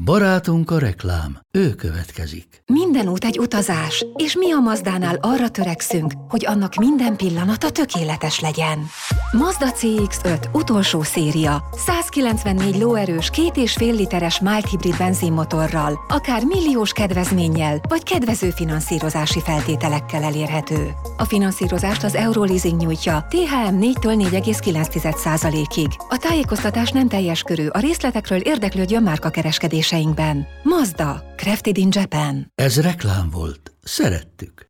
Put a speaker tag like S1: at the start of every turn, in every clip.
S1: Barátunk a reklám, ő következik.
S2: Minden út egy utazás, és mi a Mazdánál arra törekszünk, hogy annak minden pillanata tökéletes legyen. Mazda CX-5 utolsó széria, 194 lóerős 2,5 literes mild hibrid benzinmotorral, akár milliós kedvezménnyel, vagy kedvező finanszírozási feltételekkel elérhető. A finanszírozást az Euroleasing nyújtja, THM 4-től 4,9%-ig. A tájékoztatás nem teljes körű, a részletekről érdeklődjön márkakereskedéseinkben. Mazda, crafted in Japan.
S1: Ez reklám volt. Szerettük.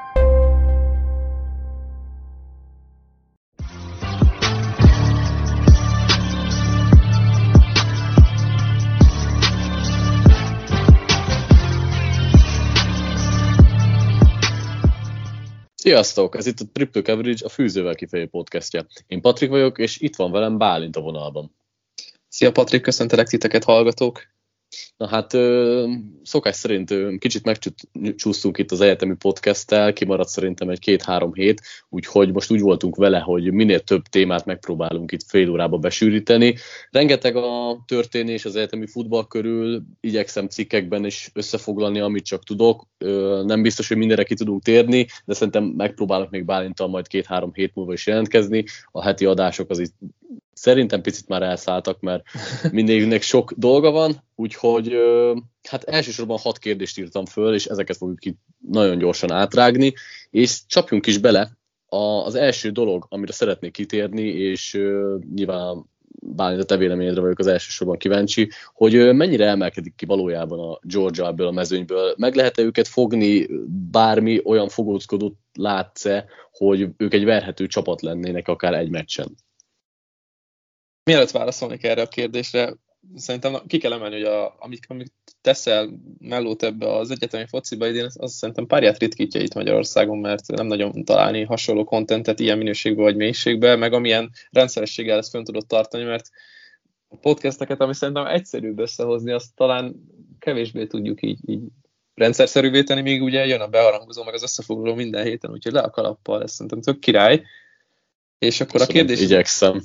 S3: Sziasztok! Ez itt a Triple Coverage, a Fűzővel kifejező podcastja. Én Patrik vagyok, és itt van velem Bálint a vonalban.
S4: Szia Patrik, köszöntelek titeket, hallgatók!
S3: Na hát szokás szerint kicsit megcsúsztunk itt az egyetemi podcasttel, kimaradt szerintem egy 2-3 hét, úgyhogy most úgy voltunk vele, hogy minél több témát megpróbálunk itt fél órába besűríteni. Rengeteg a történés az egyetemi futball körül, igyekszem cikkekben is összefoglalni, amit csak tudok. Nem biztos, hogy mindenre ki tudunk térni, de szerintem megpróbálok még Bálinttal majd 2-3 hét múlva is jelentkezni. A heti adások az itt szerintem picit már elszálltak, mert mindenkinek sok dolga van, úgyhogy hát elsősorban 6 kérdést írtam föl, és ezeket fogjuk itt nagyon gyorsan átrágni, és csapjunk is bele. Az első dolog, amire szeretnék kitérni, és nyilván Bálint, a te véleményedre vagyok az elsősorban kíváncsi, hogy mennyire emelkedik ki valójában a Georgia ebből a mezőnyből. Meg lehet-e őket fogni, bármi olyan fogózkodót látsz-e, hogy ők egy verhető csapat lennének akár egy meccsen?
S4: Mielőtt válaszolnék erre a kérdésre, szerintem ki kell emelni, hogy amit teszel mellót ebbe az egyetemi fociba idén, az szerintem párját ritkítja itt Magyarországon, mert nem nagyon találni hasonló kontentet ilyen minőségben vagy mélységben, meg amilyen rendszerességgel ezt fönn tudod tartani, mert a podcasteket, ami szerintem egyszerűbb összehozni, azt talán kevésbé tudjuk így rendszerszerűvé tenni, még ugye jön a beharangozó, meg az összefoglaló minden héten, úgyhogy le a kalappal, ez szerintem tök király. És akkor
S3: Köszönöm,
S4: a kérdés...
S3: igyekszem.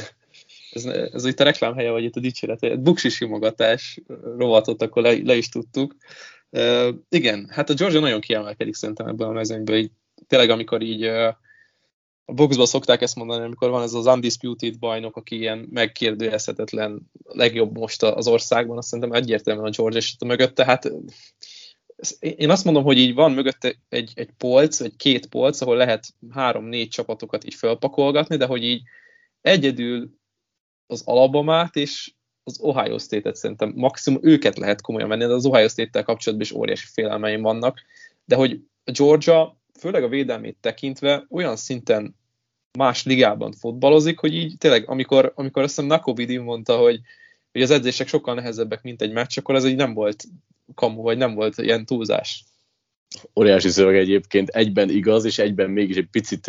S4: Ez itt a reklámhelye, vagy itt a dicséret, buksi simogatás rovatot, akkor le is tudtuk. Igen, hát a Georgia nagyon kiemelkedik szerintem ebből a mezőnyből. Így, tényleg, amikor így a boxban szokták ezt mondani, amikor van ez az undisputed bajnok, aki ilyen megkérdőjelezhetetlen legjobb most az országban, azt szerintem egyértelműen a Georgia és mögötte. Hát én azt mondom, hogy így van mögötte egy polc, vagy 2 polc, ahol lehet 3-4 csapatokat így fölpakolgatni, de hogy így egyedül az Alabamát és az Ohio State-et szerintem maximum őket lehet komolyan venni, de az Ohio State-tel kapcsolatban is óriási félelmeim vannak, de hogy a Georgia, főleg a védelmét tekintve olyan szinten más ligában fotbalozik, hogy így tényleg, amikor azt hiszem Nakobidi mondta, hogy az edzések sokkal nehezebbek, mint egy meccs, akkor ez így nem volt kamu, vagy nem volt ilyen túlzás.
S3: Óriási szöveg egyébként, egyben igaz, és egyben mégis egy picit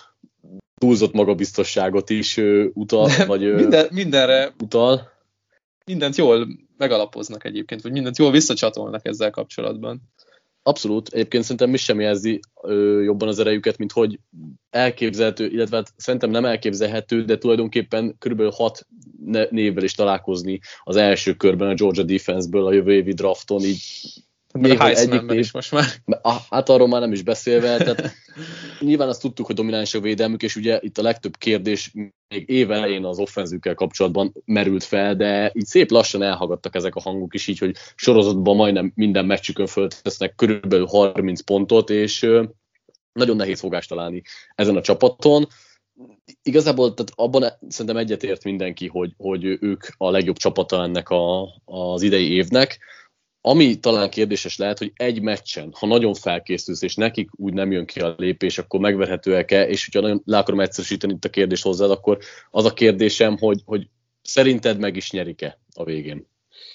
S3: túlzott magabiztosságot is utal, vagy
S4: mindenre
S3: utal.
S4: Mindent jól megalapoznak egyébként, vagy mindent jól visszacsatolnak ezzel kapcsolatban.
S3: Abszolút. Egyébként szerintem mi sem jelzi jobban az erejüket, mint hogy elképzelhető, illetve hát szerintem nem elképzelhető, de tulajdonképpen kb. 6 névvel is találkozni az első körben a Georgia Defense-ből a jövő évi drafton, így
S4: a Heismanben is most már.
S3: Hát arról már nem is beszélve, tehát nyilván azt tudtuk, hogy domináns a védelmük, és ugye itt a legtöbb kérdés még év elején az offenzükkel kapcsolatban merült fel, de így szép lassan elhallgattak ezek a hangok is, így, hogy sorozatban majdnem minden meccsükön föltesznek körülbelül 30 pontot, és nagyon nehéz fogást találni ezen a csapaton. Igazából tehát abban szerintem egyetért mindenki, hogy ők a legjobb csapata ennek az idei évnek. Ami talán kérdéses lehet, hogy egy meccsen, ha nagyon felkészülsz, és nekik úgy nem jön ki a lépés, akkor megverhetőek-e, és hogyha nagyon le akarom egyszerűsíteni itt a kérdést hozzád, akkor az a kérdésem, hogy szerinted meg is nyerik-e a végén?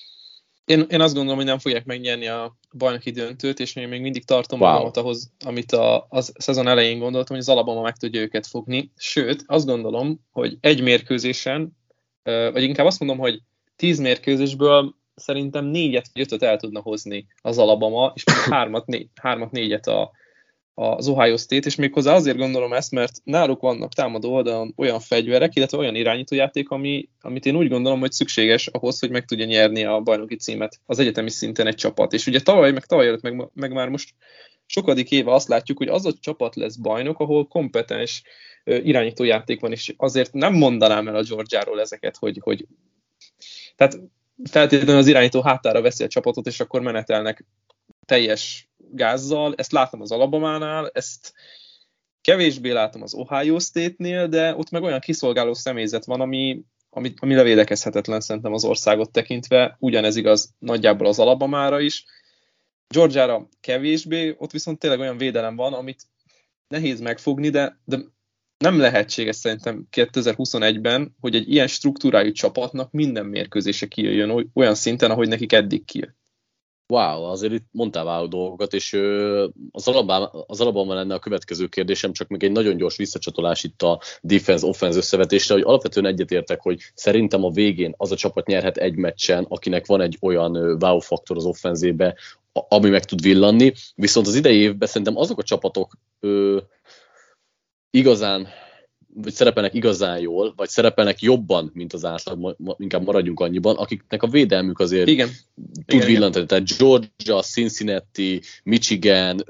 S4: Én azt gondolom, hogy nem fogják megnyerni a bajnoki döntőt, és még mindig tartom magamat ahhoz, amit a szezon elején gondoltam, hogy az Alabama meg tudja őket fogni. Sőt, azt gondolom, hogy egy mérkőzésen, vagy inkább azt mondom, hogy 10 mérkőzésből szerintem 4-et vagy 5-öt el tudna hozni az Alabama, és 3-4-et az Ohio State, és méghozzá azért gondolom ezt, mert náluk vannak támadó oldalon olyan fegyverek, illetve olyan irányítójáték, amit én úgy gondolom, hogy szükséges ahhoz, hogy meg tudja nyerni a bajnoki címet az egyetemi szinten egy csapat. És ugye tavaly előtt, meg már most sokadik éve azt látjuk, hogy az a csapat lesz bajnok, ahol kompetens irányítójáték van, és azért nem mondanám el a Georgiáról ezeket, hogy tehát feltétlenül az irányító hátára veszi a csapatot, és akkor menetelnek teljes gázzal. Ezt látom az Alabamánál, ezt kevésbé látom az Ohio State-nél, de ott meg olyan kiszolgáló személyzet van, ami levédekezhetetlen szerintem az országot tekintve. Ugyanez igaz nagyjából az Alabamára is. Georgiára kevésbé, ott viszont tényleg olyan védelem van, amit nehéz megfogni, de nem lehetséges szerintem 2021-ben, hogy egy ilyen struktúrájú csapatnak minden mérkőzése kijöjjön olyan szinten, ahogy nekik eddig kijött.
S3: Wow, azért itt mondtál váló dolgokat, és az Alabama lenne a következő kérdésem, csak még egy nagyon gyors visszacsatolás itt a defense-offense összevetésre, hogy alapvetően egyetértek, hogy szerintem a végén az a csapat nyerhet egy meccsen, akinek van egy olyan wow faktor az offenzébe, ami meg tud villanni, viszont az idei évben szerintem azok a csapatok igazán, vagy szerepelnek igazán jól, vagy szerepelnek jobban, mint az átlag, inkább maradjunk annyiban, akiknek a védelmük azért tud villantani. Tehát Georgia, Cincinnati, Michigan,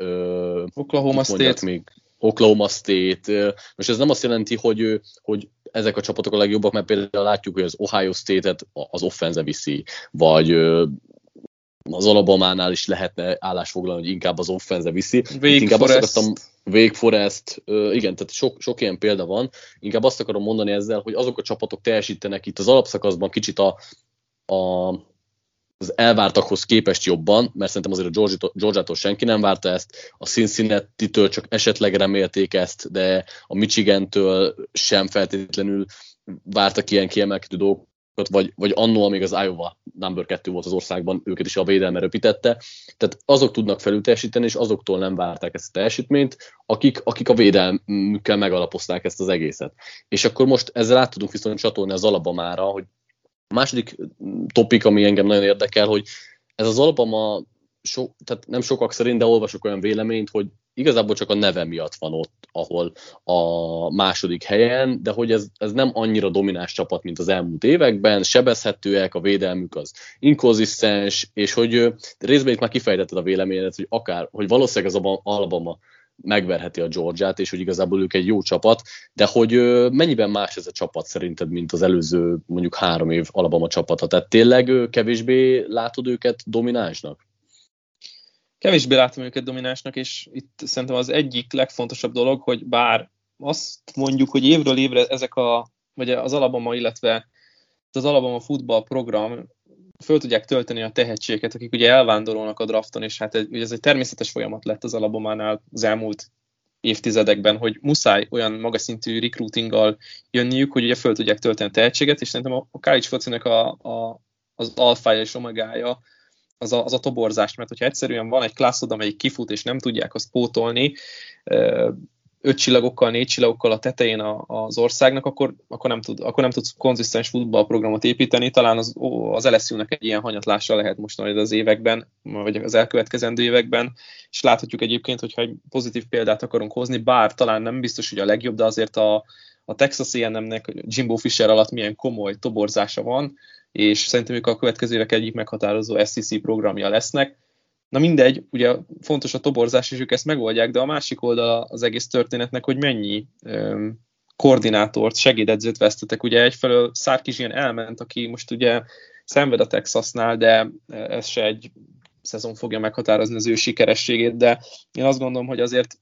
S3: Oklahoma State. Most ez nem azt jelenti, hogy ezek a csapatok a legjobbak, mert például látjuk, hogy az Ohio State-et az offense viszi, vagy az Alabamánál is lehetne állásfoglalni, hogy inkább az offense viszi. Wake Forest, igen, tehát sok ilyen példa van. Inkább azt akarom mondani ezzel, hogy azok a csapatok teljesítenek itt az alapszakaszban kicsit az elvártakhoz képest jobban, mert szerintem azért a Georgiától senki nem várta ezt, a Cincinnati-től csak esetleg remélték ezt, de a Michigantől sem feltétlenül vártak ilyen kiemelkedő dolgokat, vagy annól még az Iowa number 2 volt az országban, őket is a védelme röpítette. Tehát azok tudnak felülteljesíteni, és azoktól nem várták ezt a teljesítményt, akik a védelmükkel megalapozták ezt az egészet. És akkor most ezzel át tudunk viszont csatolni az Alabamára, hogy a második topik, ami engem nagyon érdekel, hogy ez az Alabama, tehát nem sokak szerint, de olvasok olyan véleményt, hogy igazából csak a neve miatt van ott, ahol a második helyen, de hogy ez nem annyira domináns csapat, mint az elmúlt években, sebezhetőek, a védelmük az inkonzisztens, és hogy részben itt már kifejtetted a véleményedet, hogy valószínűleg az Alabama megverheti a Georgiát, és hogy igazából ők egy jó csapat, de hogy mennyiben más ez a csapat szerinted, mint az előző mondjuk 3 év Alabama csapata? Tehát tényleg kevésbé látod őket dominánsnak?
S4: Kevésbé látom őket dominánsnak, és itt szerintem az egyik legfontosabb dolog, hogy bár azt mondjuk, hogy évről évre vagy az Alabama, illetve az Alabama futball program föl tudják tölteni a tehetségeket, akik ugye elvándorolnak a drafton, és hát ugye ez egy természetes folyamat lett az Alabamánál az elmúlt évtizedekben, hogy muszáj olyan magas szintű recruitinggal jönniük, hogy ugye föl tudják tölteni a tehetséget, és szerintem a college focinak az alfája és omegája az a toborzás, mert hogyha egyszerűen van egy klasszod, amelyik kifut, és nem tudják azt pótolni 5 csillagokkal, 4 csillagokkal a tetején az országnak, akkor nem tudsz konzisztens futballprogramot építeni. Talán az LSU-nak egy ilyen hanyatlása lehet most majd az években, vagy az elkövetkezendő években, és láthatjuk egyébként, hogyha egy pozitív példát akarunk hozni, bár talán nem biztos, hogy a legjobb, de azért a Texas A&M-nek Jimbo Fisher alatt milyen komoly toborzása van, és szerintem ők a következő évek egyik meghatározó SEC programja lesznek. Na mindegy, ugye fontos a toborzás, és ők ezt megoldják, de a másik oldala az egész történetnek, hogy mennyi koordinátort, segédedzőt vesztetek. Ugye egyfelől Sarkisian elment, aki most ugye szenved a Texasnál, de ez se egy szezon fogja meghatározni az ő sikerességét, de én azt gondolom, hogy azért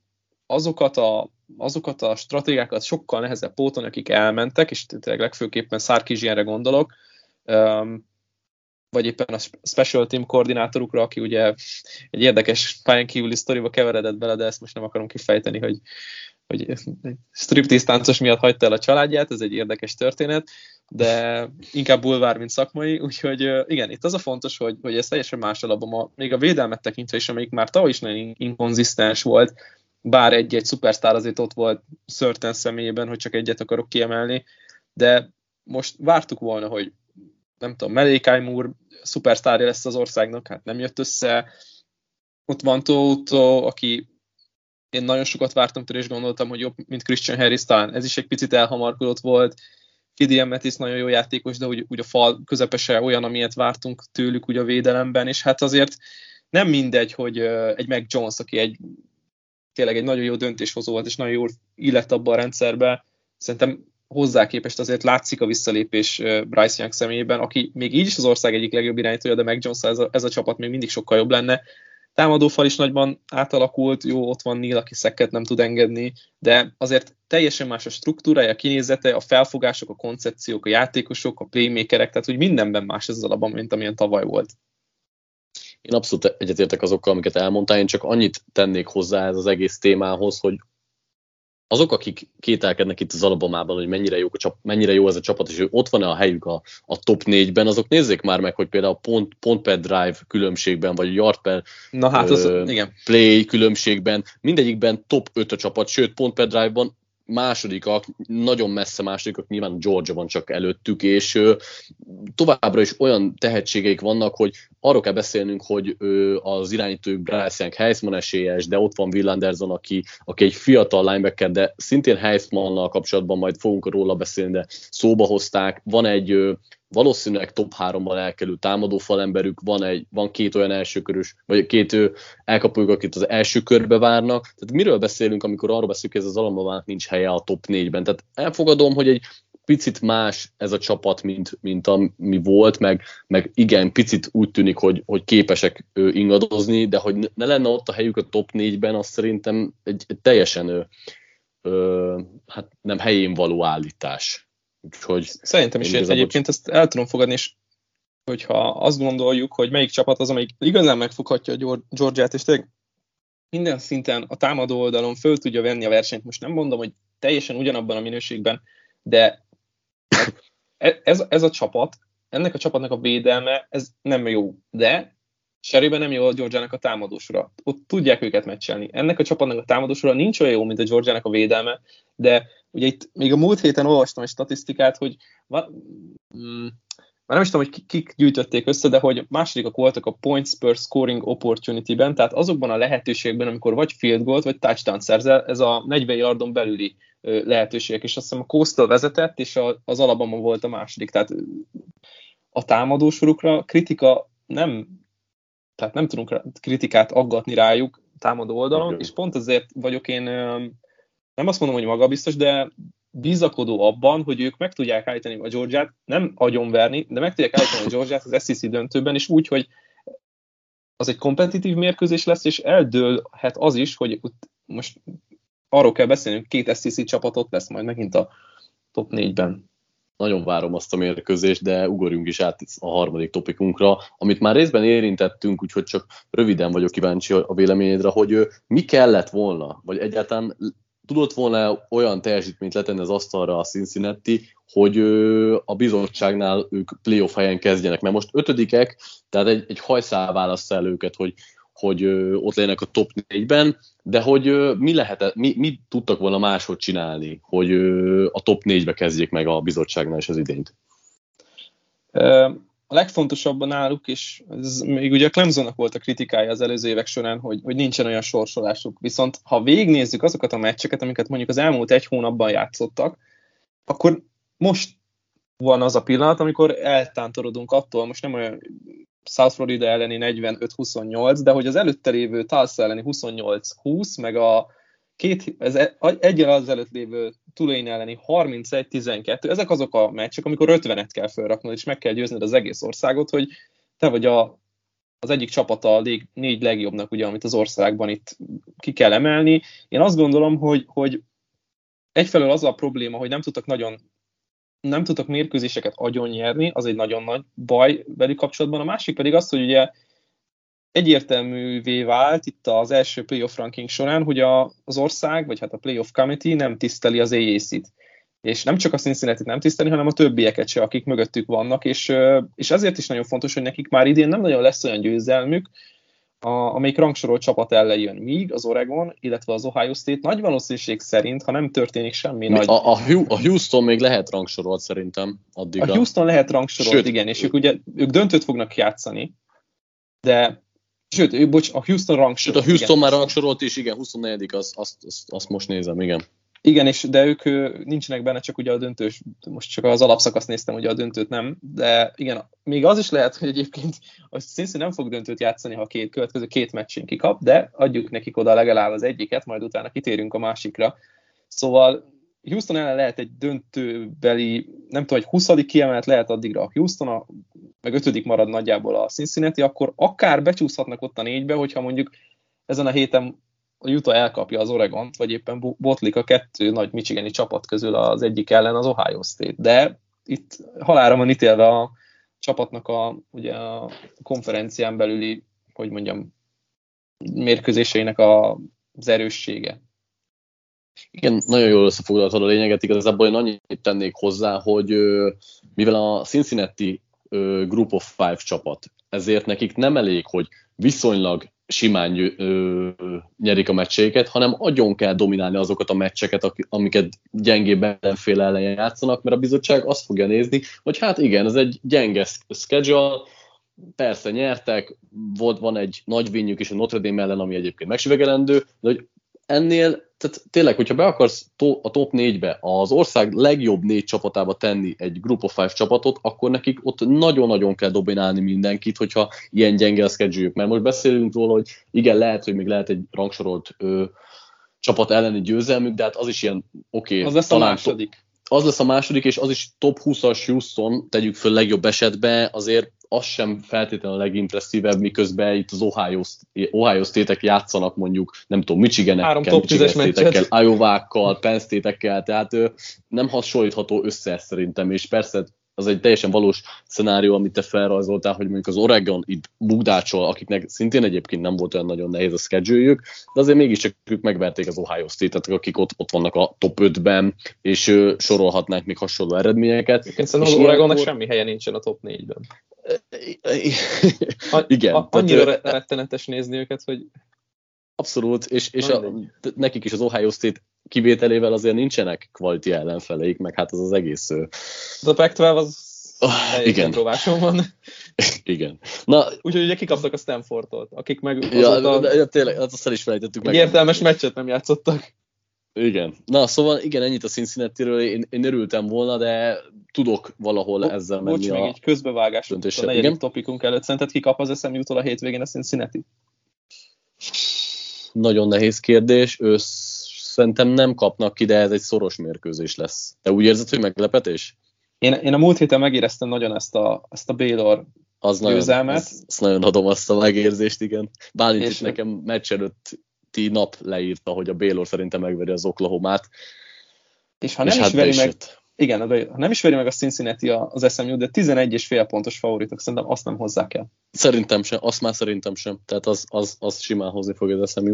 S4: azokat a stratégiákat sokkal nehezebb pótolni, akik elmentek, és tényleg legfőképpen Sarkisianre gondolok, vagy éppen a special team koordinátorukra, aki ugye egy érdekes pályán kívüli sztoriba keveredett bele, de ezt most nem akarom kifejteni, hogy striptease táncos miatt hagyta el a családját, ez egy érdekes történet, de inkább bulvár, mint szakmai, úgyhogy igen, itt az a fontos, hogy ez teljesen más Alabama, még a védelmet tekintve is, amelyik már tavaly is nagyon inkonzisztens volt, bár egy-egy szupersztár azért ott volt Surtain személyében, hogy csak egyet akarok kiemelni, de most vártuk volna, hogy nem tudom, Malachi Moore szupersztárja lesz az országnak, hát nem jött össze. Ott van Toto, aki én nagyon sokat vártam tőle, és gondoltam, hogy jobb, mint Christian Harris, talán ez is egy picit elhamarkodott volt. Fidian Matisse nagyon jó játékos, de úgy a fal közepese olyan, amilyet vártunk tőlük úgy a védelemben, és hát azért nem mindegy, hogy egy Mac Jones, aki tényleg egy nagyon jó döntéshozó volt, és nagyon jól illett abba a rendszerbe, szerintem hozzá képest azért látszik a visszalépés Bryce Young személyében, aki még így is az ország egyik legjobb irányítója, de Mac Jones ez a csapat még mindig sokkal jobb lenne. Támadófal is nagyban átalakult, jó, ott van Neal, aki szekket nem tud engedni, de azért teljesen más a struktúrája, a kinézete, a felfogások, a koncepciók, a játékosok, a playmakerek, tehát úgy mindenben más ez az alapban, mint amilyen tavaly volt.
S3: Én abszolút egyetértek azokkal, amiket elmondtál, én csak annyit tennék hozzá ez az egész témához, hogy azok, akik kételkednek itt az Alabamában, hogy mennyire jó ez a csapat, és hogy ott van-e a helyük a top 4-ben, azok nézzék már meg, hogy például a pont per drive különbségben, vagy yard per
S4: igen.
S3: play különbségben, mindegyikben top 5 a csapat, sőt, pont per drive-ban másodikak, nagyon messze másodikak, nyilván Georgia van csak előttük, és továbbra is olyan tehetségeik vannak, hogy arról kell beszélnünk, hogy az irányítójuk Bryce Young Heisman esélyes, de ott van Will Anderson, aki egy fiatal linebacker, de szintén Heismannal kapcsolatban majd fogunk róla beszélni, de szóba hozták. Van egy valószínűleg top 3-ban elkerül támadó falemberük, van két olyan elsőkörös, vagy két elkapójuk, akit az első körbe várnak. Tehát miről beszélünk, amikor arról beszélünk, hogy ez az Alabamának nincs helye a top 4-ben. Tehát elfogadom, hogy egy picit más ez a csapat, mint ami volt, meg igen, picit úgy tűnik, hogy képesek ingadozni, de hogy ne lenne ott a helyük a top 4-ben, az szerintem egy teljesen hát nem helyén való állítás. Úgyhogy
S4: szerintem is egyébként ezt el tudom fogadni, és hogyha azt gondoljuk, hogy melyik csapat az, amelyik igazán megfoghatja a Georgiát, és tényleg minden szinten a támadó oldalon föl tudja venni a versenyt. Most nem mondom, hogy teljesen ugyanabban a minőségben, de ez a csapat, ennek a csapatnak a védelme, ez nem jó, de cserében nem jó a Georgiának a támadósora. Ott tudják őket meccselni. Ennek a csapatnak a támadósora nincs olyan jó, mint a Georgiának a védelme, de ugye itt még a múlt héten olvastam egy statisztikát, hogy már nem is tudom, hogy kik gyűjtötték össze, de hogy másodikak voltak a points per scoring opportunity-ben, tehát azokban a lehetőségben, amikor vagy field goal-t, vagy touchdown szerzel, ez a 40 yardon belüli lehetőségek, és azt hiszem a Coastal vezetett, és az Alabama volt a második. Tehát a támadósorukra kritika tehát nem tudunk kritikát aggatni rájuk támadó oldalon, és pont azért vagyok én, nem azt mondom, hogy magabiztos, de bizakodó abban, hogy ők meg tudják állítani a Georgiát, nem agyonverni, de meg tudják állítani a Georgiát az SEC döntőben, és úgy, hogy az egy kompetitív mérkőzés lesz, és eldőlhet az is, hogy most arról kell beszélnünk, 2 SEC csapatot lesz majd megint a top 4-ben.
S3: Nagyon várom azt a mérkőzést, de ugorjunk is át a harmadik topikunkra, amit már részben érintettünk, úgyhogy csak röviden vagyok kíváncsi a véleményedre, hogy mi kellett volna, vagy egyáltalán tudott volna olyan teljesítményt letenni az asztalra a Cincinnati, hogy a bizottságnál ők playoff helyen kezdjenek, mert most 5-ek, tehát egy hajszál válassza el őket, hogy ott legyenek a top 4-ben, de hogy mi tudtak volna máshogy csinálni, hogy a top 4-be kezdjék meg a bizottságnál is az idényt?
S4: A legfontosabb náluk, és ez még ugye a Clemsonnak volt a kritikája az előző évek során, hogy nincsen olyan sorsolásuk. Viszont ha végignézzük azokat a meccseket, amiket mondjuk az elmúlt 1 hónapban játszottak, akkor most van az a pillanat, amikor eltántorodunk attól, most nem olyan South Florida elleni 45-28, de hogy az előtte lévő Tulsa elleni 28-20, meg egyel az előtt lévő Tulane elleni 31-12, ezek azok a meccsek, amikor 50-et kell felraknod, és meg kell győzned az egész országot, hogy te vagy az egyik csapata a 4 legjobbnak, ugye, amit az országban itt ki kell emelni. Én azt gondolom, hogy egyfelől az a probléma, hogy nem tudtak mérkőzéseket agyon nyerni, az egy nagyon nagy baj velük kapcsolatban. A másik pedig az, hogy ugye egyértelművé vált itt az első playoff ranking során, hogy az ország, vagy hát a playoff committee nem tiszteli az AAC-t. És nem csak a Cincinnati-t nem tiszteli, hanem a többieket se, akik mögöttük vannak, és ezért is nagyon fontos, hogy nekik már idén nem nagyon lesz olyan győzelmük, amelyik rangsorolt csapat ellen jön, míg az Oregon, illetve az Ohio State nagy valószínűség szerint, ha nem történik semmi nagy...
S3: A Houston még lehet rangsorolt szerintem addigra.
S4: A Houston lehet rangsorolt, igen, és ők döntőt fognak játszani, de Sőt, a Houston rangsorolt.
S3: Sőt, a Houston már rangsorolt is, igen, 24. Azt most nézem, igen.
S4: Igen, de ők nincsenek benne, csak ugye a döntős, most csak az alapszakaszt néztem, ugye a döntőt nem, de igen, még az is lehet, hogy egyébként a Cincy nem fog döntőt játszani, ha következő két meccsén kikap, de adjuk nekik oda legalább az egyiket, majd utána kitérünk a másikra. Szóval Houston ellen lehet egy döntőbeli, nem tudom, hogy 20. kiemelt lehet addigra a Houston, meg 5. marad nagyjából a Cincinnati, akkor akár becsúszhatnak ott a 4-be, hogyha mondjuk ezen a héten a Utah elkapja az Oregont, vagy éppen botlik a 2 nagy michigani csapat közül az egyik ellen az Ohio State. De itt halálra van ítélve a csapatnak ugye a konferencián belüli, hogy mondjam, mérkőzéseinek az erőssége.
S3: Igen, nagyon jól összefoglaltad a lényeget, igazából én annyit tennék hozzá, hogy mivel a Cincinnati Group of Five csapat, ezért nekik nem elég, hogy viszonylag simán nyerik a meccseiket, hanem agyon kell dominálni azokat a meccseket, amiket gyengébb ellenfél ellen játszanak, mert a bizottság azt fogja nézni, hogy hát igen, ez egy gyenge schedule, persze nyertek, van egy nagy win-jük is a Notre Dame ellen, ami egyébként megsüvegelendő, de hogy ennél, tehát tényleg, hogyha be akarsz a top 4-be az ország legjobb 4 csapatába tenni egy Group of Five csapatot, akkor nekik ott nagyon-nagyon kell dominálni mindenkit, hogyha ilyen gyenge a schedule-jük. Mert most beszélünk róla, hogy igen, lehet, hogy még lehet egy rangsorolt csapat elleni győzelmük, de hát az is ilyen oké.
S4: Az lesz a második.
S3: Az lesz a második, és az is top 20-as Houston, tegyük föl legjobb esetben, azért az sem feltétlenül a legimpresszívebb, miközben itt az Ohio State-ek játszanak mondjuk, nem tudom, Michiganekkel, Michigan State-ekkel, Iowa-kkal, Penn State-ekkel, tehát nem hasonlítható össze szerintem, és persze az egy teljesen valós szenárió, amit te felrajzoltál, hogy mondjuk az Oregon itt bugdácsol, akiknek szintén egyébként nem volt olyan nagyon nehéz a schedule-jük, de azért mégiscsak ők megverték az Ohio State-et, akik ott vannak a top 5-ben, és sorolhatnánk még hasonló eredményeket.
S4: Szerintem az Oregonnak semmi helye nincsen a top 4-ben.
S3: Igen.
S4: Annyira rettenetes nézni őket, hogy...
S3: Abszolút, és nekik is az Ohio State kivételével azért nincsenek quality ellenfeleik, meg hát az egész...
S4: De a Pac-12 az
S3: igen.
S4: próbáson van.
S3: Igen. Na,
S4: úgyhogy ugye kikaptak a Stanfordtól, akik meg
S3: azóta... tényleg, azt el is felejtettük meg.
S4: Értelmes meccset nem játszottak.
S3: Igen. Na, szóval igen, ennyit a Cincinnati-ről, én örültem volna, de tudok valahol ezzel menni
S4: meg egy közbevágás a negyedik topikunk előtt. Szerinted kikap az SMU-tól a hétvégén a Cincinnati?
S3: Nagyon nehéz kérdés. Szerintem nem kapnak ki, de ez egy szoros mérkőzés lesz. Te úgy érzed, hogy meglepetés?
S4: Én a múlt héten megéreztem nagyon ezt a Baylor győzelmet.
S3: Azt nagyon adom azt a megérzést, igen. Bálint itt nekem meccs előtti nap leírta, hogy a Baylor szerintem megveri az Oklahomát.
S4: És ha nem is veri meg... Igen, ha nem is veri meg a Cincinnati az SMU, de 11,5 pontos favoritok, szerintem azt nem hozzák el.
S3: Szerintem sem, azt már szerintem sem. Tehát az simán hozni fog az SMU.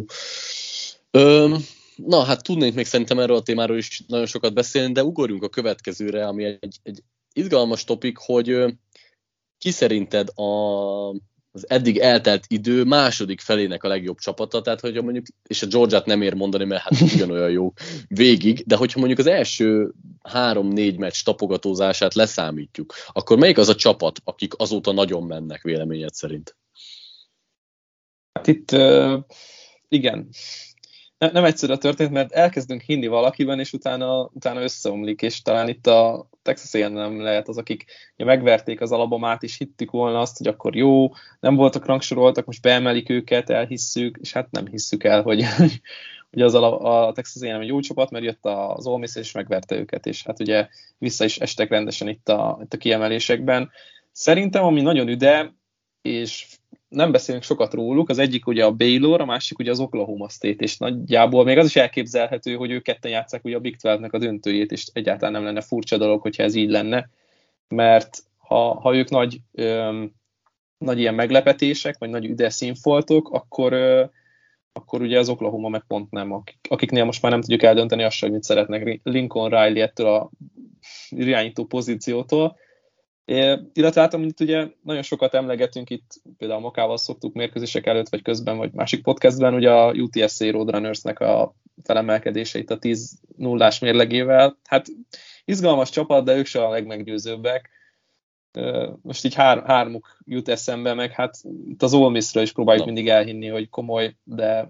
S3: Na, hát tudnénk még szerintem erről a témáról is nagyon sokat beszélni, de ugorjunk a következőre, ami egy izgalmas topik, hogy ki szerinted az eddig eltelt idő második felének a legjobb csapata, tehát hogyha mondjuk, és a Georgiát nem ér mondani, mert hát ugyanolyan jó végig, de hogyha mondjuk az első 3-4 meccs tapogatózását leszámítjuk, akkor melyik az a csapat, akik azóta nagyon mennek véleményed szerint?
S4: Hát itt igen. Nem egyszerű a történet, mert elkezdünk hinni valakiben, és utána összeomlik, és talán itt a Texas A&M lehet az, akik megverték az Alabamát, és hittük volna azt, hogy akkor jó, nem voltak rangsoroltak, most beemelik őket, elhisszük, és hát nem hisszük el, hogy az a Texas A&M egy jó csapat, mert jött az Ole Miss, és megverte őket, és hát ugye vissza is estek rendesen itt a kiemelésekben. Szerintem, ami nagyon üde, és nem beszélünk sokat róluk, az egyik ugye a Baylor, a másik ugye az Oklahoma State, és nagyjából még az is elképzelhető, hogy ők ketten játsszák ugye a Big 12-nek a döntőjét, és egyáltalán nem lenne furcsa dolog, hogyha ez így lenne, mert ha ők nagy ilyen meglepetések, vagy nagy üde színfoltok, akkor ugye az Oklahoma meg pont nem, akiknél most már nem tudjuk eldönteni azt, hogy mit szeretnek Lincoln Riley ettől a irányító pozíciótól. Illetve hát, amit ugye nagyon sokat emlegetünk itt, például Makával szoktuk mérkőzések előtt, vagy közben, vagy másik podcastben, ugye a UTSA Roadrunnersnek a felemelkedése itt a 10-0-ás mérlegével. Hát izgalmas csapat, de ők sem a legmeggyőzőbbek. Most így hármuk jut eszembe, meg hát itt az Ole Miss-ről is próbáljuk mindig elhinni, hogy komoly, de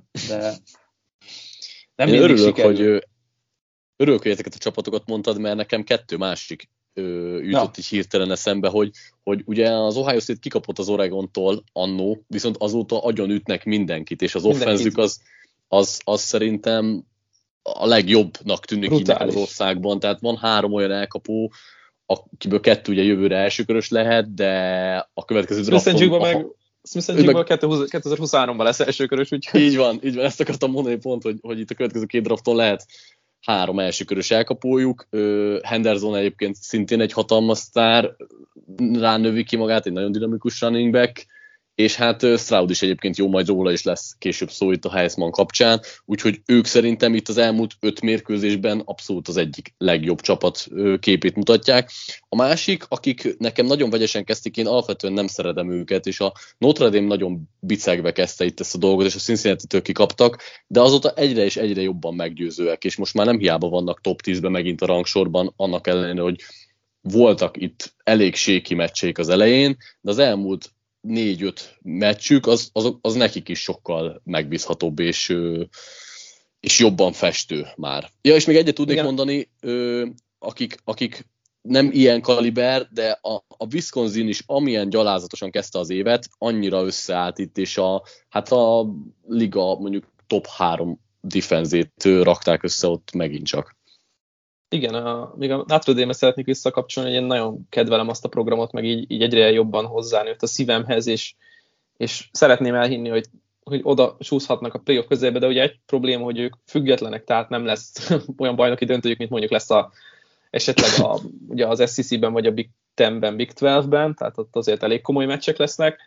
S4: nem mindig sikerül.
S3: Örülök, hogy ezeket a csapatokat mondtad, mert nekem 2 másik jutott így hirtelen eszembe, hogy ugye az Ohio State kikapott az Oregontól annó, viszont azóta agyon ütnek mindenkit, és az offenzük az szerintem a legjobbnak tűnik így az országban, tehát van 3 olyan elkapó, akiből 2 ugye jövőre elsőkörös lehet, de a következő drafton...
S4: Smith-Jigba 2023-ban lesz elsőkörös, úgyhogy...
S3: Így van, ezt akartam mondani pont, hogy itt a következő 2 drafton lehet 3 elsőkörös elkapójuk. Henderson egyébként szintén egy hatalmas sztár, ránövi ki magát, egy nagyon dinamikus running back, és hát Stroud is egyébként jó, majd róla is lesz később szó itt a Heisman kapcsán, úgyhogy ők szerintem itt az elmúlt 5 mérkőzésben abszolút az egyik legjobb csapat képét mutatják. A másik, akik nekem nagyon vegyesen kezdték, én alapvetően nem szeretem őket, és a Notre Dame nagyon bicegve kezdte itt ezt a dolgot, és a Cincinnati-től kikaptak, de azóta egyre és egyre jobban meggyőzőek, és most már nem hiába vannak top 10-ben megint a rangsorban, annak ellenére, hogy voltak itt elég séki meccsék az elején, de az elmúlt 4-5 meccsük, az nekik is sokkal megbízhatóbb és jobban festő már. Ja, és még egyet tudnék mondani, akik nem ilyen kaliber, de a Wisconsin is amilyen gyalázatosan kezdte az évet, annyira összeállt itt, és a liga mondjuk top 3 defenzét rakták össze ott megint csak.
S4: Igen, még a Notre Dame-re szeretnék visszakapcsolni, hogy én nagyon kedvelem azt a programot, meg így egyre jobban hozzánőtt a szívemhez, és szeretném elhinni, hogy oda csúszhatnak a playoff közelébe, de ugye egy probléma, hogy ők függetlenek, tehát nem lesz olyan bajnoki döntőjük, mint mondjuk lesz esetleg ugye az SEC-ben vagy a Big 10-ben, Big 12-ben, tehát ott azért elég komoly meccsek lesznek.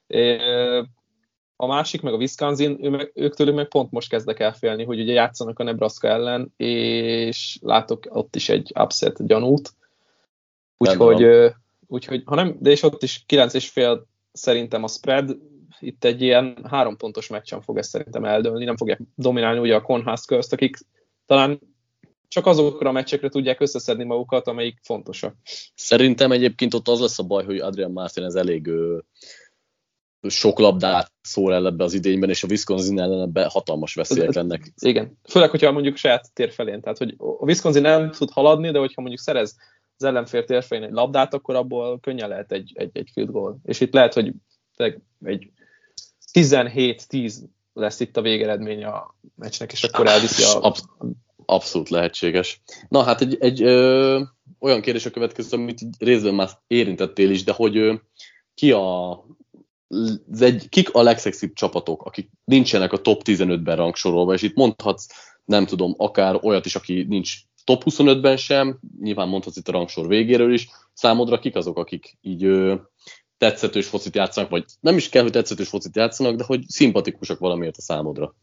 S4: A másik, meg a Wisconsin, ők tőlük meg pont most kezdek el félni, hogy ugye játszanak a Nebraska ellen, és látok ott is egy upset gyanút. Úgyhogy ha nem, de és ott is 9,5 szerintem a spread, itt egy ilyen 3 pontos meccsen fog ezt szerintem eldőlni, nem fogják dominálni ugye a Cornhuskers-t, akik talán csak azokra a meccsekre tudják összeszedni magukat, amelyik fontosak.
S3: Szerintem egyébként ott az lesz a baj, hogy Adrian Martinez elég sok labdát szól el ebbe az idényben, és a Wisconsin ellen ebbe hatalmas veszélyek lennek.
S4: Igen, főleg, hogyha mondjuk saját tér felén, tehát hogy a Wisconsin nem tud haladni, de hogyha mondjuk szerez az ellenfél tér felén egy labdát, akkor abból könnyen lehet egy field goal. És itt lehet, hogy egy 17-10 lesz itt a végeredmény a meccsnek, és akkor elviszi
S3: Abszolút lehetséges. Na hát egy olyan kérdés a következő, amit részben már érintettél is, de hogy kik a legszexibb csapatok, akik nincsenek a top 15-ben rangsorolva, és itt mondhatsz, nem tudom, akár olyat is, aki nincs top 25-ben sem, nyilván mondhatsz itt a rangsor végéről is, számodra kik azok, akik így tetszetős focit játszanak, vagy nem is kell, hogy tetszetős focit játszanak, de hogy szimpatikusak valamiért a számodra?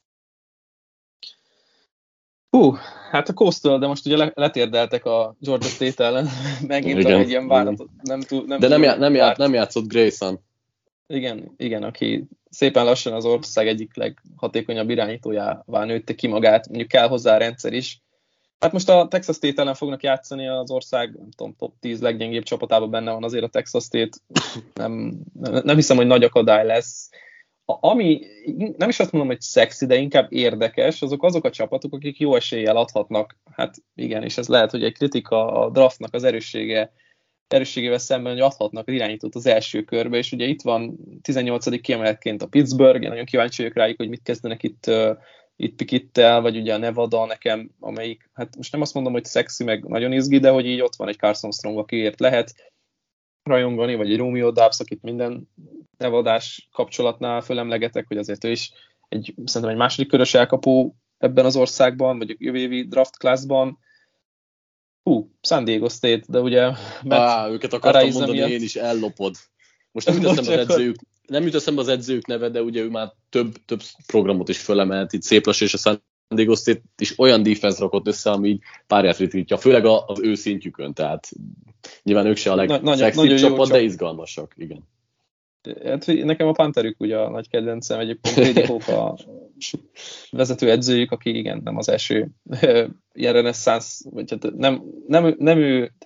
S4: Hát a Coastal, de most ugye letérdeltek a Georgia State ellen, megint egy ilyen váratot.
S3: Nem játszott Grayson.
S4: Igen, aki szépen lassan az ország egyik leghatékonyabb irányítójává nőtte ki magát, mondjuk kell hozzá a rendszer is. Hát most a Texas State ellen fognak játszani az ország, nem tudom, top 10 leggyengébb csapatában benne van azért a Texas State. Nem hiszem, hogy nagy akadály lesz. Ami nem is azt mondom, hogy szexi, de inkább érdekes, azok a csapatok, akik jó eséllyel adhatnak. Hát igen, és ez lehet, hogy egy kritika a draftnak az erősségével szemben, hogy adhatnak az irányítót az első körbe, és ugye itt van 18. kiemeletként a Pittsburgh, én nagyon kíváncsi vagyok rájuk, hogy mit kezdenek itt Pickettel, vagy ugye a Nevada nekem, amelyik, hát most nem azt mondom, hogy szexi, meg nagyon izgi, de hogy így ott van egy Carson Strong, akiért lehet rajongani, vagy egy Romeo Doubs, akit minden nevadás kapcsolatnál fölemlegetek, hogy azért ő is szerintem egy második körös elkapó ebben az országban, vagy a jövő évi draft classban. San Diego State, de ugye...
S3: Őket akartam mondani, én is ellopod. Most nem jut eszembe az edzők neve, de ugye ő már több programot is fölemelt, itt szép lassan, és a San Diego State is olyan defense rakott össze, ami így párját ritkítja, főleg az ő szintjükön, tehát nyilván ők se a legszexibb csapat, de izgalmasak, igen.
S4: Hát nekem a Pantherük ugye a nagy kedvencem, egyébként Brady Hope a vezető edzőjük, aki igen, nem az első ilyen reneszánsz, vagy hát nem ő, tehát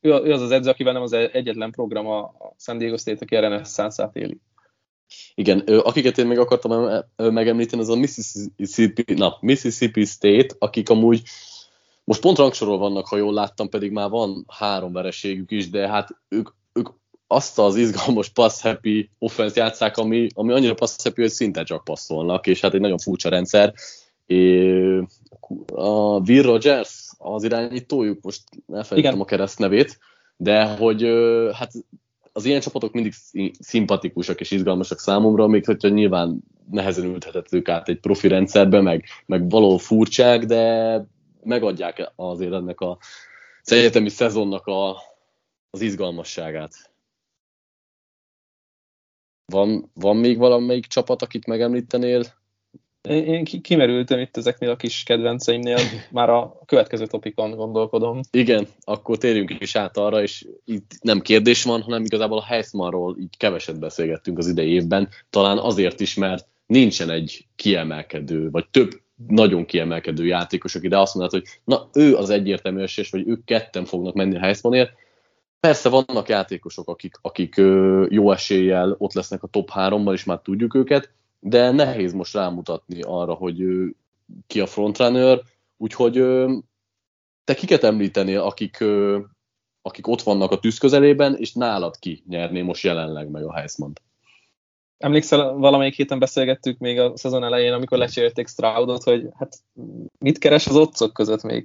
S4: ő az edző, akivel nem az egyetlen program a San Diego State, aki a reneszánszát éli.
S3: Igen, akiket én még akartam megemlíteni, az a Mississippi State, akik amúgy most pont rangsorol vannak, ha jól láttam, pedig már van 3 vereségük is, de hát ők azt az izgalmas pass-happy offense játsszák, ami annyira pass-happy, hogy szinte csak passzolnak, és hát egy nagyon furcsa rendszer. A Will Rogers, az irányítójuk, most elfelejtettem a keresztnevét, de hogy hát az ilyen csapatok mindig szimpatikusak és izgalmasak számomra, még hogyha nyilván nehezen ültethetők át egy profi rendszerbe, meg való furcsák, de megadják azért ennek az egyetemi szezonnak az izgalmasságát. Van még valamelyik csapat, akit megemlítenél?
S4: Én kimerültem itt ezeknél a kis kedvenceimnél, már a következő topikon gondolkodom.
S3: Igen, akkor térjünk is át arra, és itt nem kérdés van, hanem igazából a Heismanról így keveset beszélgettünk az idei évben, talán azért is, mert nincsen egy kiemelkedő, vagy több nagyon kiemelkedő játékos, aki ide azt mondhat, hogy na, ő az egyértelmű esélyes, vagy ők ketten fognak menni a Heismanért. Persze vannak játékosok, akik jó eséllyel ott lesznek a top 3-ban, és már tudjuk őket, de nehéz most rámutatni arra, hogy ki a frontrunner, úgyhogy te kiket említenél, akik ott vannak a tűz közelében, és nálad ki nyerné most jelenleg meg a Heismant?
S4: Emlékszel, valamelyik héten beszélgettük még a szezon elején, amikor lecserélték Stroudot, hogy hát mit keres az otcok között még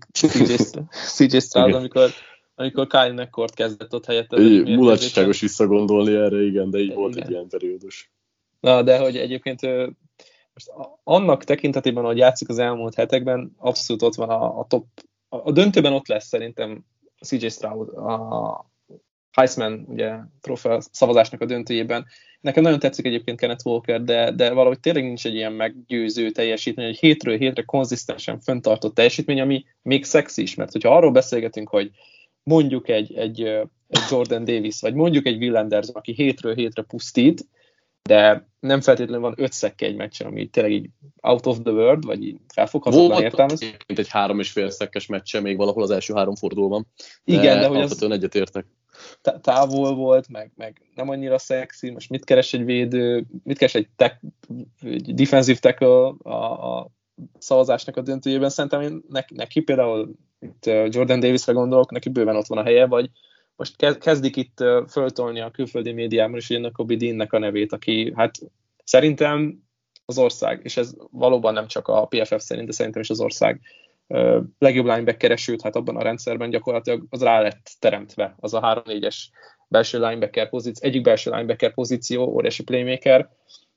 S4: CJ Stroud, amikor Kyle McCord kezdett ott helyette.
S3: Mulatságos visszagondolni erre, igen, de így volt egy ilyen periódus.
S4: Na, de hogy egyébként most annak tekintetében, hogy játszik az elmúlt hetekben, abszolút ott van a top, a döntőben ott lesz szerintem CJ Stroud, a Heisman ugye trófea szavazásnak a döntőjében. Nekem nagyon tetszik egyébként Kenneth Walker, de valahogy tényleg nincs egy ilyen meggyőző teljesítmény, hogy hétről hétre konzisztensen fenntartott teljesítmény, ami még szexi is, mert hogyha arról beszélgetünk, hogy mondjuk egy Jordan Davis, vagy mondjuk egy Will Anderson, aki hétről hétre pusztít, de nem feltétlenül van 5 szekke egy meccsen, ami tényleg így out of the world, vagy így felfoghatatlan értelmez.
S3: Volt egy 3,5 szekkes meccse még valahol az első 3 fordulóban.
S4: Igen, de hogy
S3: alapvetően egyetértek.
S4: Távol volt, meg nem annyira szexi, most mit keres egy védő, mit keres egy defensive tackle a szavazásnak a döntőjében. Szerintem neki például itt Jordan Davisre gondolok, neki bőven ott van a helye, vagy most kezdik itt föltolni a külföldi médiában is ennek a Bidinnek a nevét, aki hát szerintem az ország, és ez valóban nem csak a PFF szerint, de szerintem is az ország legjobb linebacker, sőt, hát abban a rendszerben gyakorlatilag az rá lett teremtve, az a 3-4-es belső linebacker pozíció, egyik belső linebacker pozíció, óriási playmaker.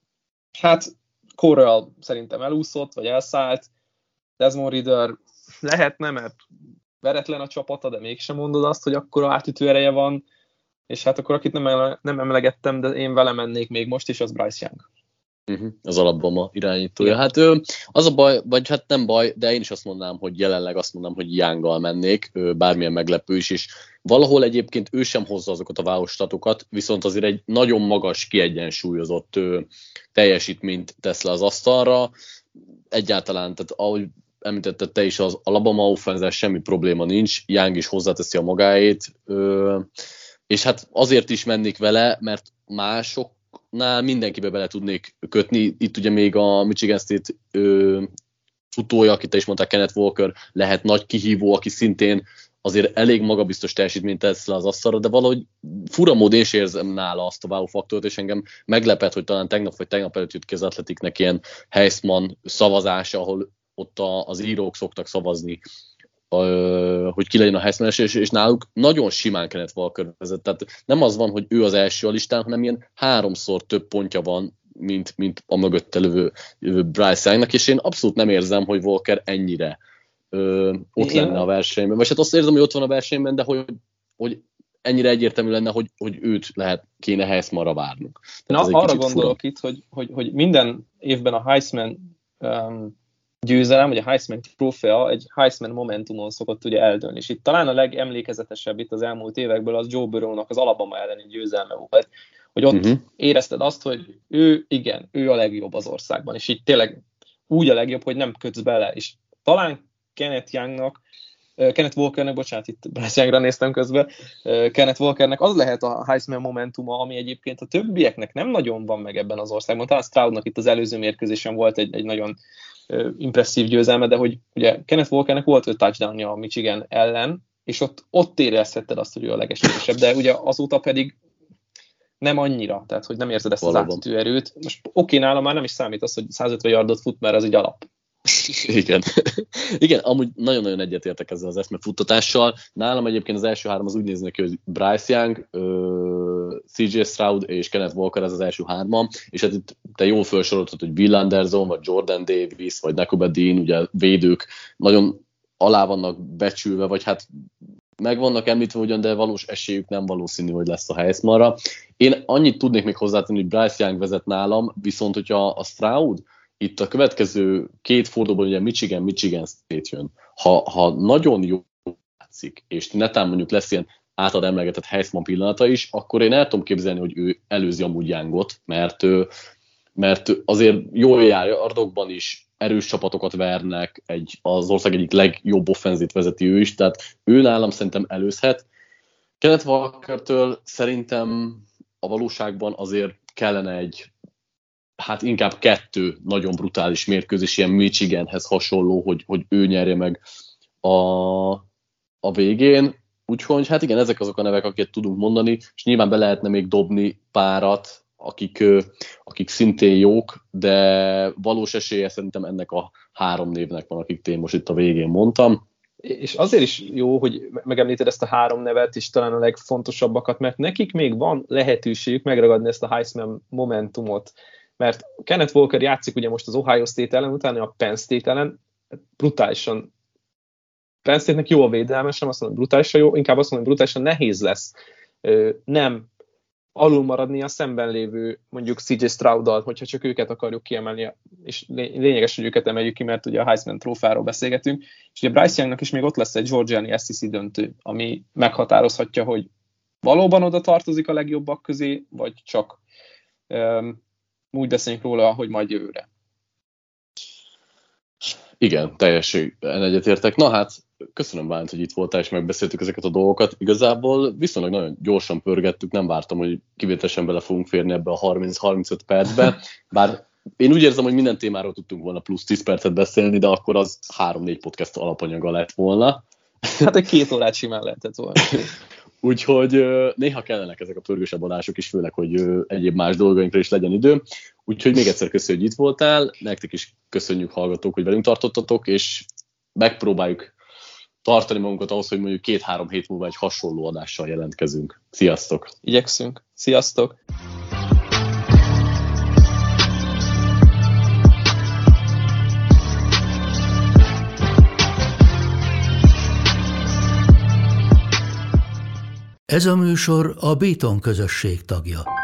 S4: Hát Corral szerintem elúszott, vagy elszállt, Desmond Ridder lehetne, mert veretlen a csapata, de mégsem mondod azt, hogy akkora átütő ereje van, és hát akkor akit nem emlegettem, de én vele mennék még most is, az Bryce Young.
S3: Az Alabama irányítója. Hát az a baj, vagy hát nem baj, de én is azt mondanám, hogy jelenleg azt mondanám, hogy Younggal mennék, bármilyen meglepő is, és valahol egyébként ő sem hozza azokat a wow statokat, viszont azért egy nagyon magas, kiegyensúlyozott teljesítményt tesz le az asztalra. Egyáltalán, tehát ahogy említetted te is, az Alabama offense semmi probléma nincs, Young is hozzáteszi a magáét, és hát azért is mennék vele, mert másoknál mindenkibe bele tudnék kötni. Itt ugye még a Michigan State futója, akit te is mondtál, Kenneth Walker, lehet nagy kihívó, aki szintén azért elég magabiztos teljesítményt tesz le az asztalra, de valahogy fura módon én is érzem nála azt a wow faktort, és engem meglepett, hogy talán tegnap előtt jött ki az Athleticnek ilyen Heisman szavazása, ahol ott az írók szoktak szavazni, hogy ki legyen a Heisman és náluk nagyon simán Kenneth Walker vezet. Tehát nem az van, hogy ő az első a listán, hanem ilyen 3-szor több pontja van, mint a mögötte lövő Bryce Youngnak, és én abszolút nem érzem, hogy Walker ennyire ott lenne a versenyben. Vagy hát azt érzem, hogy ott van a versenyben, de hogy ennyire egyértelmű lenne, hogy őt kéne Heismanra várnunk.
S4: Arra gondolok itt, hogy minden évben a Heisman győzelem, vagy a Heisman trófea egy Heisman momentumon szokott ugye eldőlni. És itt talán a legemlékezetesebb itt az elmúlt évekből az Joe Burrownak az Alabama elleni győzelme volt, hogy ott érezted azt, hogy ő a legjobb az országban, és így tényleg úgy a legjobb, hogy nem kötsz bele. És talán Kenneth Youngnak Kenneth Walkernek, bocsánat, itt Bryce Youngra néztem közben, Kenneth Walkernek az lehet a Heisman momentuma, ami egyébként a többieknek nem nagyon van meg ebben az országban. Talán Stroudnak itt az előző mérkőzésen volt egy nagyon impresszív győzelme, de hogy ugye Kenneth Walkernek volt 5 touchdownja a Michigan ellen, és ott érezhetted azt, hogy ő a legesélyesebb, de ugye azóta pedig nem annyira, tehát hogy nem érzed ezt az átütő erőt. Most nálam már nem is számít az, hogy 150 yardot fut, mert ez egy alap.
S3: Igen. Igen, amúgy nagyon-nagyon egyetértek ezzel az eszmefuttatással. Nálam egyébként az első 3 az úgy néznek ki, hogy Bryce Young, CJ Stroud és Kenneth Walker, ez az első 3, és hát itt te jól felsoroltad, hogy Will Anderson, vagy Jordan Davis, vagy Nakobe Dean, ugye védők nagyon alá vannak becsülve, vagy hát meg vannak említve ugyan, de valós esélyük nem valószínű, hogy lesz a Heismanra. Én annyit tudnék még hozzátenni, hogy Bryce Young vezet nálam, viszont hogyha a Stroud itt a következő 2 fordulóban ugye Michigan State jön. Ha nagyon jó látszik, és netán mondjuk lesz ilyen általad emlegetett Heisman pillanata is, akkor én el tudom képzelni, hogy ő előzi amúgy Youngot, mert azért jól jár ardokban is, erős csapatokat vernek, az ország egyik legjobb offenzit vezeti ő is, tehát ő nálam szerintem előzhet. Kenneth Walkertől szerintem a valóságban azért kellene hát inkább 2 nagyon brutális mérkőzés, ilyen Michiganhez hasonló, hogy ő nyerje meg a végén. Úgyhogy hát igen, ezek azok a nevek, akiket tudunk mondani, és nyilván be lehetne még dobni párat, akik szintén jók, de valós esélye szerintem ennek a 3 névnek van, akik én most itt a végén mondtam.
S4: És azért is jó, hogy megemlíted ezt a 3 nevet, és talán a legfontosabbakat, mert nekik még van lehetőségük megragadni ezt a Heisman momentumot. Mert Kenneth Walker játszik ugye most az Ohio State ellen, utána a Penn State ellen, brutálisan, Penn State-nek jó a védelme, sem azt mondom, brutálisan jó, inkább azt mondom, brutálisan nehéz lesz nem alul maradni a szemben lévő mondjuk CJ Stroud-dal, hogyha csak őket akarjuk kiemelni, és lényeges, hogy őket emeljük ki, mert ugye a Heisman trófáról beszélgetünk, és ugye Bryce Youngnak is még ott lesz egy Georgiani SEC döntő, ami meghatározhatja, hogy valóban oda tartozik a legjobbak közé, vagy csak úgy beszéljünk róla, hogy majd jövőre.
S3: Igen, teljesen egyetértek. Na hát, köszönöm Bálint, hogy itt voltál, és megbeszéltük ezeket a dolgokat. Igazából viszonylag nagyon gyorsan pörgettük, nem vártam, hogy kivételesen bele fogunk férni ebbe a 30-35 percbe, bár én úgy érzem, hogy minden témáról tudtunk volna plusz 10 percet beszélni, de akkor az 3-4 podcast alapanyaga lett volna.
S4: Hát egy 2 órát simán lehetett volna.
S3: Úgyhogy néha kellenek ezek a pörgősebb adások is, főleg, hogy egyéb más dolgainkra is legyen idő. Úgyhogy még egyszer köszönjük, hogy itt voltál, nektek is köszönjük, hallgatók, hogy velünk tartottatok, és megpróbáljuk tartani magunkat ahhoz, hogy mondjuk 2-3 hét múlva egy hasonló adással jelentkezünk. Sziasztok!
S4: Igyekszünk. Sziasztok!
S1: Ez a műsor a Béton közösség tagja.